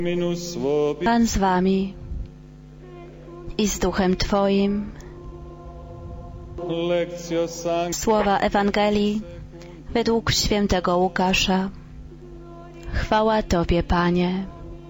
Pan z wami i z duchem Twoim. Słowa Ewangelii według świętego Łukasza. Chwała Tobie, Panie.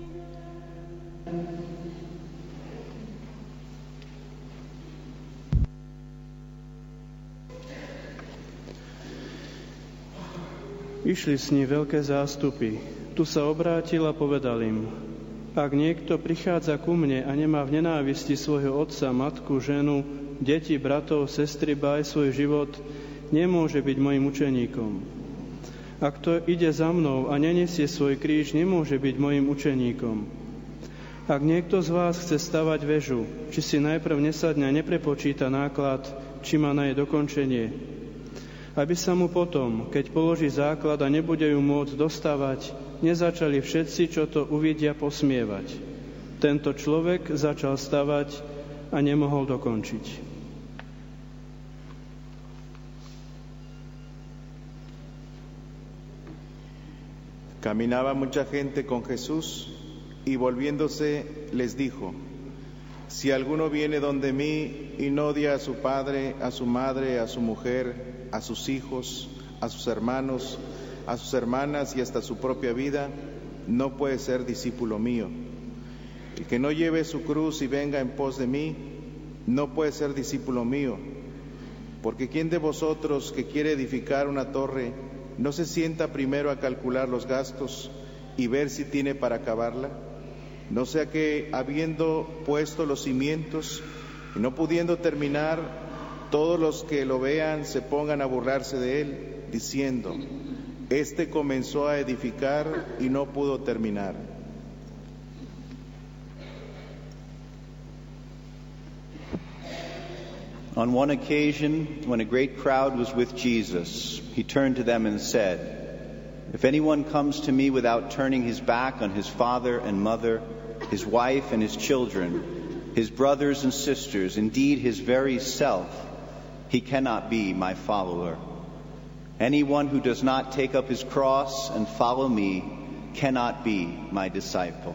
Išli s ním veľké zástupy. Tu sa obrátil a povedal im: Ak niekto prichádza ku mne a nemá v nenávisti svojho otca, matku, ženu, deti, bratov, sestry, ba aj svoj život, nemôže byť mojim učeníkom. Ak to ide za mnou a nenesie svoj kríž, nemôže byť mojim učeníkom. Ak niekto z vás chce stavať väžu, či si najprv nesadne a neprepočíta náklad, či má na jej dokončenie, aby sa mu potom, keď položí základ a nebude ju môcť dostávať, nezačali všetci, čo to uvidia, posmievať. Tento človek začal stavať a nemohol dokončiť. Caminaba mucha gente con Jesús y volviéndose les dijo: Si alguno viene donde mí y no odia a su padre, a su madre, a su mujer, a sus hijos, a sus hermanos, a sus hermanas y hasta su propia vida, no puede ser discípulo mío. El que no lleve su cruz y venga en pos de mí, no puede ser discípulo mío. Porque ¿quién de vosotros que quiere edificar una torre no se sienta primero a calcular los gastos y ver si tiene para acabarla? No sea que, habiendo puesto los cimientos y no pudiendo terminar, todos los que lo vean se pongan a burlarse de él, diciendo: Este comenzó a edificar y no pudo terminar. On one occasion, when a great crowd was with Jesus, he turned to them and said, If anyone comes to me without turning his back on his father and mother, his wife and his children, his brothers and sisters, indeed his very self, he cannot be my follower. Anyone who does not take up his cross and follow me cannot be my disciple.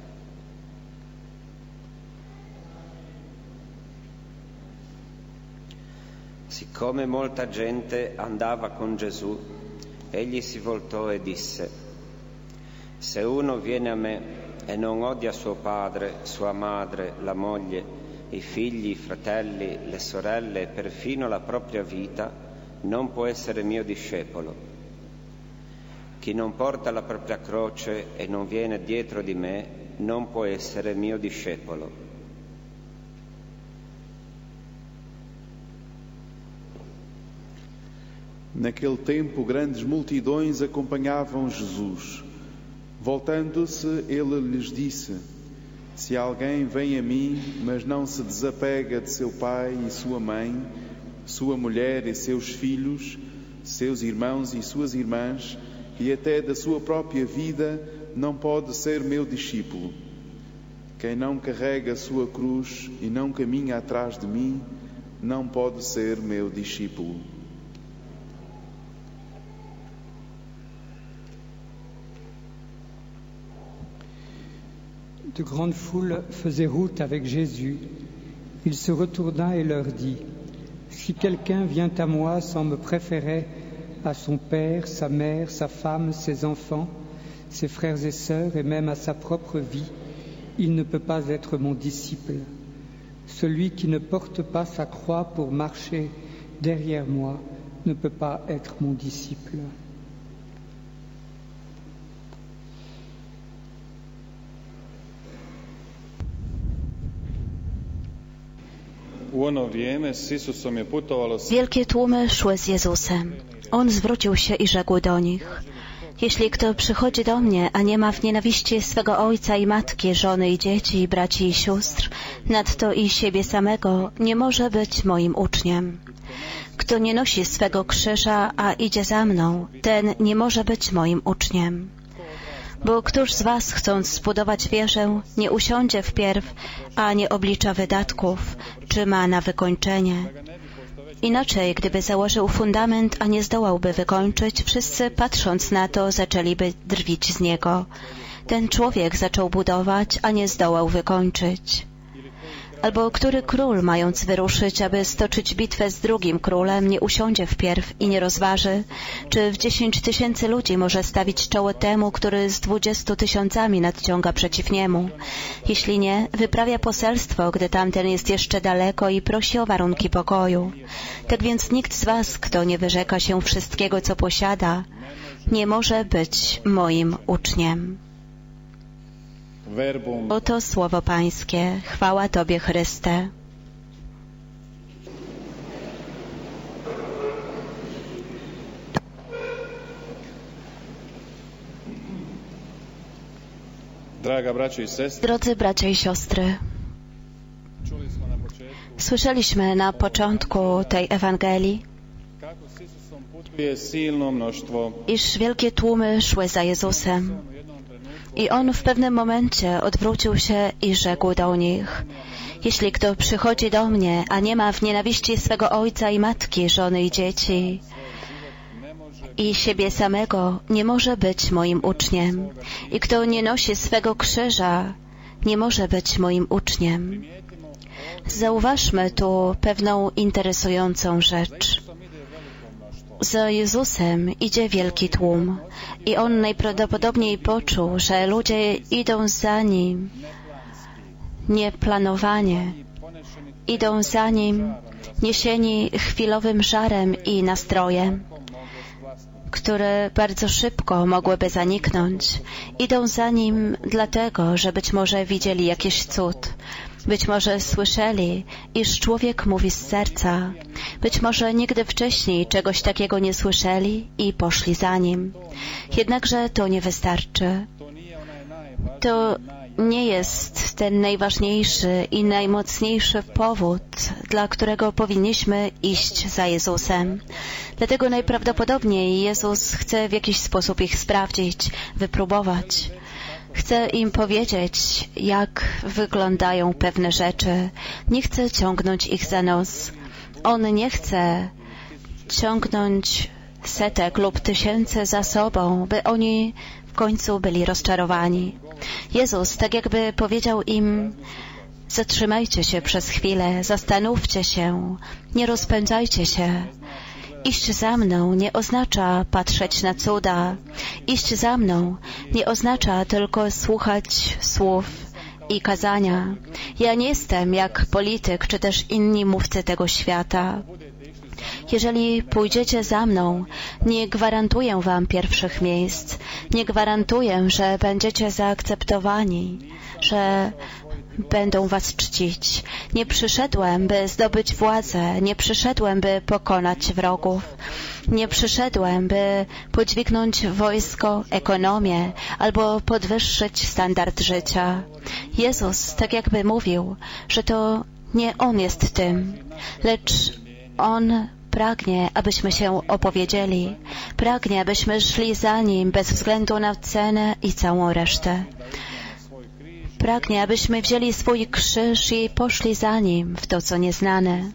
Siccome molta gente andava con Gesù, egli si voltò e disse: Se uno viene a me e non odia suo padre, sua madre, la moglie, i figli, i fratelli, le sorelle e perfino la propria vita, non può essere mio discepolo. Chi non porta la propria croce e non viene dietro di me, non può essere mio discepolo. Naquele tempo, grandes multidões acompanhavam Jesus. Voltando-se, ele lhes disse: Se alguém vem a mim, mas não se desapega de seu pai e sua mãe, sua mulher e seus filhos, seus irmãos e suas irmãs, e até da sua própria vida, não pode ser meu discípulo. Quem não carrega a sua cruz e não caminha atrás de mim, não pode ser meu discípulo. De grandes foules faisaient route avec Jésus. Il se retourna et leur dit: Si quelqu'un vient à moi sans me préférer à son père, sa mère, sa femme, ses enfants, ses frères et sœurs et même à sa propre vie, il ne peut pas être mon disciple. Celui qui ne porte pas sa croix pour marcher derrière moi ne peut pas être mon disciple. Wielkie tłumy szły z Jezusem. On zwrócił się i rzekł do nich: Jeśli kto przychodzi do mnie, a nie ma w nienawiści swego ojca i matki, żony i dzieci, braci i sióstr, nadto i siebie samego, nie może być moim uczniem. Kto nie nosi swego krzyża, a idzie za mną, ten nie może być moim uczniem. Bo któż z was, chcąc zbudować wieżę, nie usiądzie wpierw, a nie oblicza wydatków, czy ma na wykończenie? Inaczej, gdyby założył fundament, a nie zdołałby wykończyć, wszyscy, patrząc na to, zaczęliby drwić z niego. Ten człowiek zaczął budować, a nie zdołał wykończyć. Albo który król, mając wyruszyć, aby stoczyć bitwę z drugim królem, nie usiądzie wpierw i nie rozważy, czy w 10 000 ludzi może stawić czoło temu, który z 20 000 nadciąga przeciw niemu. Jeśli nie, wyprawia poselstwo, gdy tamten jest jeszcze daleko i prosi o warunki pokoju. Tak więc nikt z was, kto nie wyrzeka się wszystkiego, co posiada, nie może być moim uczniem. Oto słowo Pańskie. Chwała Tobie, Chryste. Drodzy bracia i siostry, słyszeliśmy na początku tej Ewangelii, iż wielkie tłumy szły za Jezusem. I On w pewnym momencie odwrócił się i rzekł do nich: jeśli kto przychodzi do mnie, a nie ma w nienawiści swego ojca i matki, żony i dzieci i siebie samego, nie może być moim uczniem. I kto nie nosi swego krzyża, nie może być moim uczniem. Zauważmy tu pewną interesującą rzecz. Za Jezusem idzie wielki tłum i On najprawdopodobniej poczuł, że ludzie idą za Nim nieplanowanie, idą za Nim niesieni chwilowym żarem i nastrojem, które bardzo szybko mogłyby zaniknąć. Idą za Nim dlatego, że być może widzieli jakiś cud, być może słyszeli, iż człowiek mówi z serca, być może nigdy wcześniej czegoś takiego nie słyszeli i poszli za Nim. Jednakże to nie wystarczy. To nie jest ten najważniejszy i najmocniejszy powód, dla którego powinniśmy iść za Jezusem. Dlatego najprawdopodobniej Jezus chce w jakiś sposób ich sprawdzić, wypróbować. Chce im powiedzieć, jak wyglądają pewne rzeczy. Nie chce ciągnąć ich za nos. On nie chce ciągnąć setek lub tysięcy za sobą, by oni w końcu byli rozczarowani. Jezus tak jakby powiedział im: zatrzymajcie się przez chwilę, zastanówcie się, nie rozpędzajcie się. Iść za mną nie oznacza patrzeć na cuda. Iść za mną nie oznacza tylko słuchać słów i kazania. Ja nie jestem jak polityk czy też inni mówcy tego świata. Jeżeli pójdziecie za mną, nie gwarantuję wam pierwszych miejsc, nie gwarantuję, że będziecie zaakceptowani, że będą was czcić. Nie przyszedłem, by zdobyć władzę, nie przyszedłem, by pokonać wrogów, nie przyszedłem, by podźwignąć wojsko, ekonomię albo podwyższyć standard życia. Jezus tak jakby mówił, że to nie On jest tym, lecz On pragnie, abyśmy się opowiedzieli, pragnie, abyśmy szli za Nim bez względu na cenę i całą resztę. Pragnie, abyśmy wzięli swój krzyż i poszli za Nim w to, co nieznane.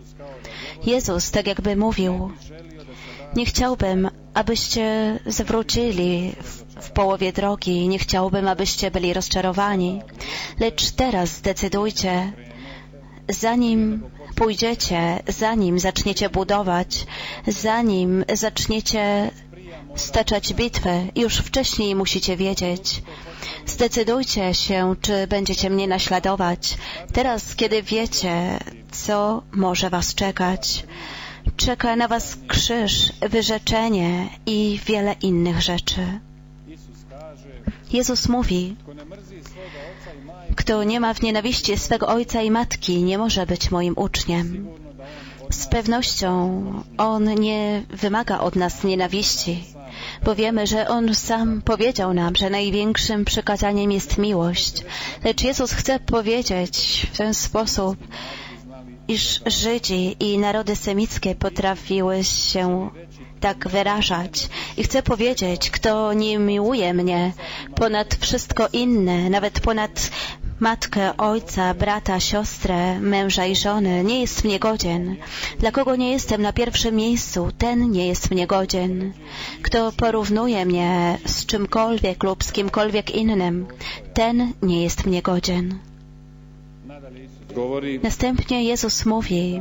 Jezus tak jakby mówił: nie chciałbym, abyście zwrócili w połowie drogi, nie chciałbym, abyście byli rozczarowani, lecz teraz zdecydujcie, zanim pójdziecie, zanim zaczniecie budować, zanim zaczniecie staczać bitwę, już wcześniej musicie wiedzieć. Zdecydujcie się, czy będziecie mnie naśladować. Teraz, kiedy wiecie, co może was czekać. Czeka na was krzyż, wyrzeczenie i wiele innych rzeczy. Jezus mówi: kto nie ma w nienawiści swego ojca i matki, nie może być moim uczniem. Z pewnością On nie wymaga od nas nienawiści, bo wiemy, że On sam powiedział nam, że największym przykazaniem jest miłość. Lecz Jezus chce powiedzieć w ten sposób, iż Żydzi i narody semickie potrafiły się tak wyrażać. I chcę powiedzieć, kto nie miłuje mnie ponad wszystko inne, nawet ponad matkę, ojca, brata, siostrę, męża i żony, nie jest mnie godzien. Dla kogo nie jestem na pierwszym miejscu, ten nie jest mnie godzien. Kto porównuje mnie z czymkolwiek lub z kimkolwiek innym, ten nie jest mnie godzien. Następnie Jezus mówi: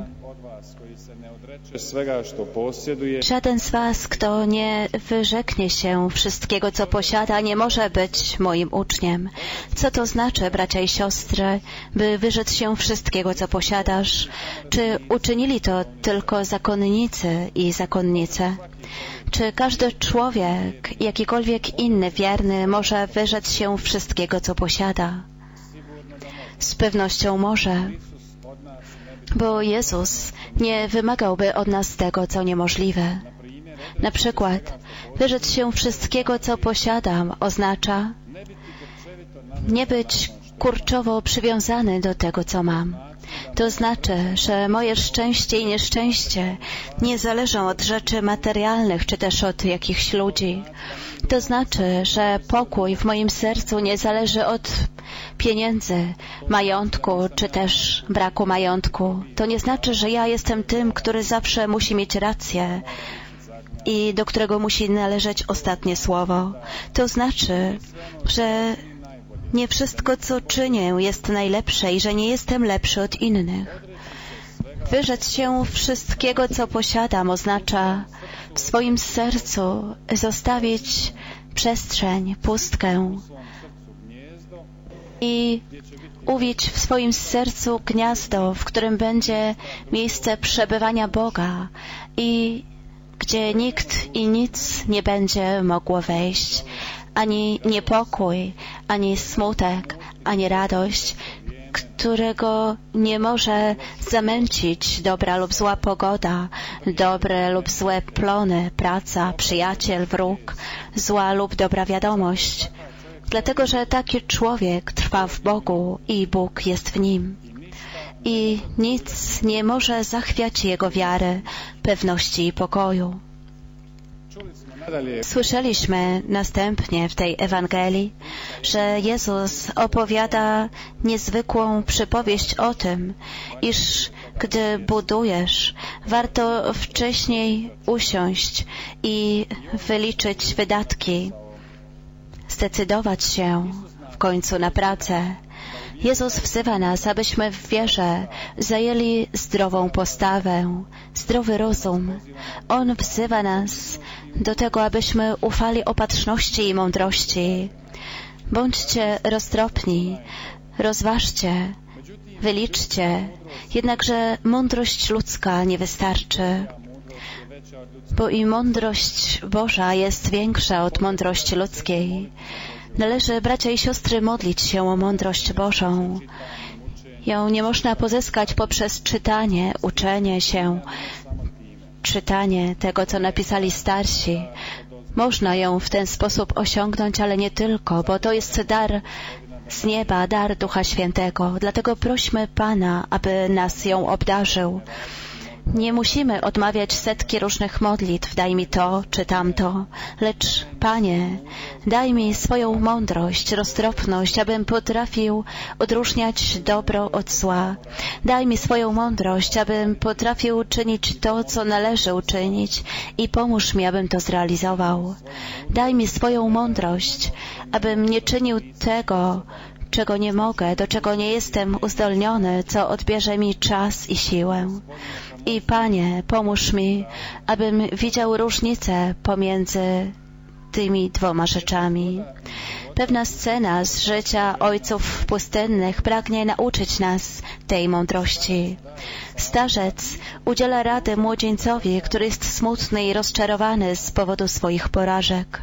żaden z was, kto nie wyrzeknie się wszystkiego, co posiada, nie może być moim uczniem. Co to znaczy, bracia i siostry, by wyrzec się wszystkiego, co posiadasz? Czy uczynili to tylko zakonnicy i zakonnice? Czy każdy człowiek, jakikolwiek inny wierny, może wyrzec się wszystkiego, co posiada? Z pewnością może, bo Jezus nie wymagałby od nas tego, co niemożliwe. Na przykład, wyrzec się wszystkiego, co posiadam, oznacza nie być kurczowo przywiązany do tego, co mam. To znaczy, że moje szczęście i nieszczęście nie zależą od rzeczy materialnych, czy też od jakichś ludzi. To znaczy, że pokój w moim sercu nie zależy od pieniędzy, majątku, czy też braku majątku. To nie znaczy, że ja jestem tym, który zawsze musi mieć rację i do którego musi należeć ostatnie słowo. To znaczy, że nie wszystko, co czynię, jest najlepsze i że nie jestem lepszy od innych. Wyrzec się wszystkiego, co posiadam, oznacza w swoim sercu zostawić przestrzeń, pustkę i uwić w swoim sercu gniazdo, w którym będzie miejsce przebywania Boga i gdzie nikt i nic nie będzie mogło wejść. Ani niepokój, ani smutek, ani radość, którego nie może zamęcić dobra lub zła pogoda, dobre lub złe plony, praca, przyjaciel, wróg, zła lub dobra wiadomość. Dlatego, że taki człowiek trwa w Bogu i Bóg jest w nim. I nic nie może zachwiać jego wiary, pewności i pokoju. Słyszeliśmy następnie w tej Ewangelii, że Jezus opowiada niezwykłą przypowieść o tym, iż gdy budujesz, warto wcześniej usiąść i wyliczyć wydatki, zdecydować się w końcu na pracę. Jezus wzywa nas, abyśmy w wierze zajęli zdrową postawę, zdrowy rozum. On wzywa nas do tego, abyśmy ufali opatrzności i mądrości. Bądźcie roztropni, rozważcie, wyliczcie, jednakże mądrość ludzka nie wystarczy, bo i mądrość Boża jest większa od mądrości ludzkiej. Należy, bracia i siostry, modlić się o mądrość Bożą. Ją nie można pozyskać poprzez czytanie, uczenie się, czytanie tego, co napisali starsi. Można ją w ten sposób osiągnąć, ale nie tylko, bo to jest dar z nieba, dar Ducha Świętego. Dlatego prośmy Pana, aby nas ją obdarzył. Nie musimy odmawiać setki różnych modlitw, daj mi to czy tamto, lecz Panie, daj mi swoją mądrość, roztropność, abym potrafił odróżniać dobro od zła. Daj mi swoją mądrość, abym potrafił czynić to, co należy uczynić i pomóż mi, abym to zrealizował. Daj mi swoją mądrość, abym nie czynił tego, czego nie mogę, do czego nie jestem uzdolniony, co odbierze mi czas i siłę. I Panie, pomóż mi, abym widział różnicę pomiędzy tymi dwoma rzeczami. Pewna scena z życia ojców pustynnych pragnie nauczyć nas tej mądrości. Starzec udziela rady młodzieńcowi, który jest smutny i rozczarowany z powodu swoich porażek.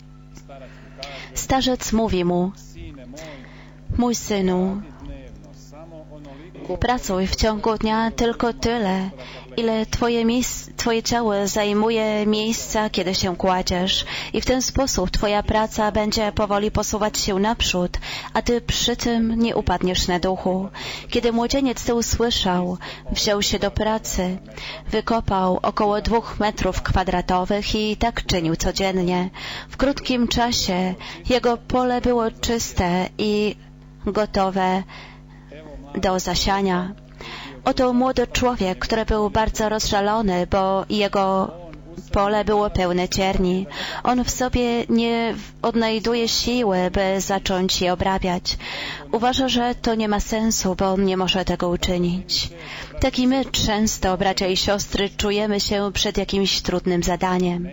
Starzec mówi mu: mój synu, pracuj w ciągu dnia tylko tyle, ile Twoje ciało zajmuje miejsca, kiedy się kładziesz, i w ten sposób Twoja praca będzie powoli posuwać się naprzód, a Ty przy tym nie upadniesz na duchu. Kiedy młodzieniec to usłyszał, wziął się do pracy, wykopał około 2 metrów kwadratowych i tak czynił codziennie. W krótkim czasie jego pole było czyste i gotowe do zasiania. Oto młody człowiek, który był bardzo rozżalony, bo jego pole było pełne cierni. On w sobie nie odnajduje siły, by zacząć je obrabiać. Uważa, że to nie ma sensu, bo on nie może tego uczynić. Tak i my często, bracia i siostry, czujemy się przed jakimś trudnym zadaniem.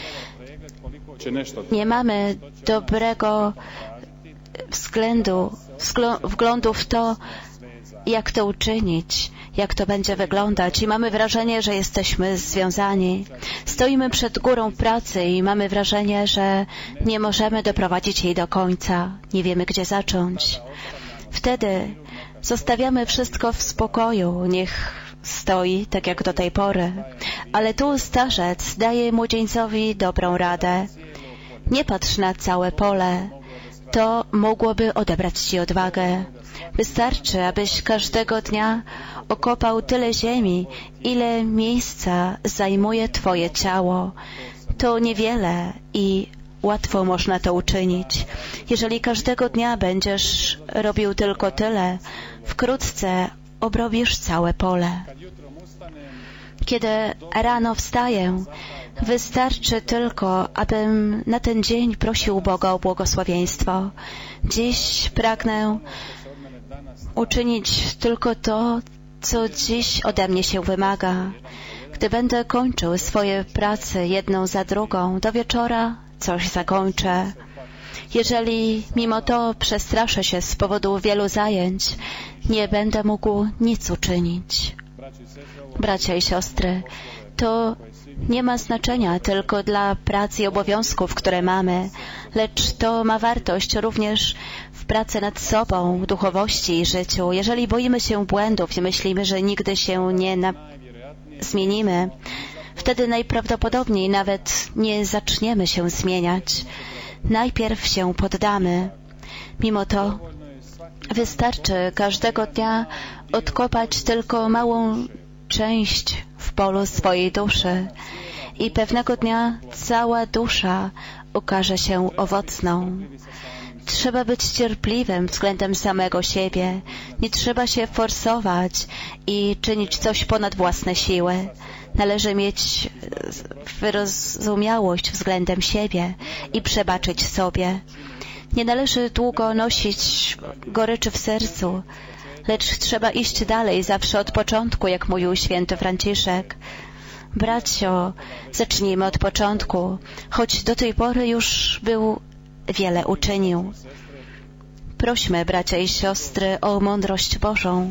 Nie mamy dobrego wglądu w to, jak to uczynić, jak to będzie wyglądać i mamy wrażenie, że jesteśmy związani. Stoimy przed górą pracy i mamy wrażenie, że nie możemy doprowadzić jej do końca. Nie wiemy, gdzie zacząć. Wtedy zostawiamy wszystko w spokoju, niech stoi tak jak do tej pory. Ale tu starzec daje młodzieńcowi dobrą radę. Nie patrz na całe pole. To mogłoby odebrać ci odwagę. Wystarczy, abyś każdego dnia okopał tyle ziemi, ile miejsca zajmuje twoje ciało. To niewiele i łatwo można to uczynić. Jeżeli każdego dnia będziesz robił tylko tyle, wkrótce obrobisz całe pole. Kiedy rano wstaję, wystarczy tylko, abym na ten dzień prosił Boga o błogosławieństwo. Dziś pragnę uczynić tylko to, co dziś ode mnie się wymaga. Gdy będę kończył swoje prace jedną za drugą, do wieczora coś zakończę. Jeżeli mimo to przestraszę się z powodu wielu zajęć, nie będę mógł nic uczynić. Bracia i siostry, to nie ma znaczenia tylko dla prac i obowiązków, które mamy, lecz to ma wartość również w pracy nad sobą, duchowości i życiu. Jeżeli boimy się błędów i myślimy, że nigdy się nie zmienimy, wtedy najprawdopodobniej nawet nie zaczniemy się zmieniać. Najpierw się poddamy. Mimo to wystarczy każdego dnia odkopać tylko małą część w polu swojej duszy i pewnego dnia cała dusza okaże się owocną. Trzeba być cierpliwym względem samego siebie. Nie trzeba się forsować i czynić coś ponad własne siły. Należy mieć wyrozumiałość względem siebie i przebaczyć sobie. Nie należy długo nosić goryczy w sercu, lecz trzeba iść dalej, zawsze od początku, jak mówił święty Franciszek. Bracio, zacznijmy od początku, choć do tej pory już wiele uczynił. Prośmy, bracia i siostry, o mądrość Bożą,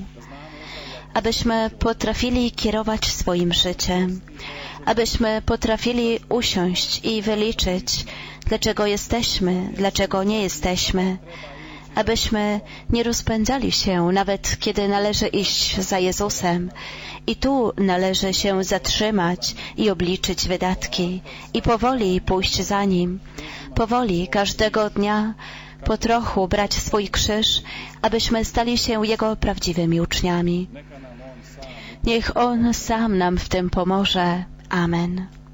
abyśmy potrafili kierować swoim życiem, abyśmy potrafili usiąść i wyliczyć, dlaczego jesteśmy, dlaczego nie jesteśmy, abyśmy nie rozpędzali się, nawet kiedy należy iść za Jezusem. I tu należy się zatrzymać i obliczyć wydatki i powoli pójść za Nim. Powoli każdego dnia po trochu brać swój krzyż, abyśmy stali się Jego prawdziwymi uczniami. Niech On sam nam w tym pomoże. Amen.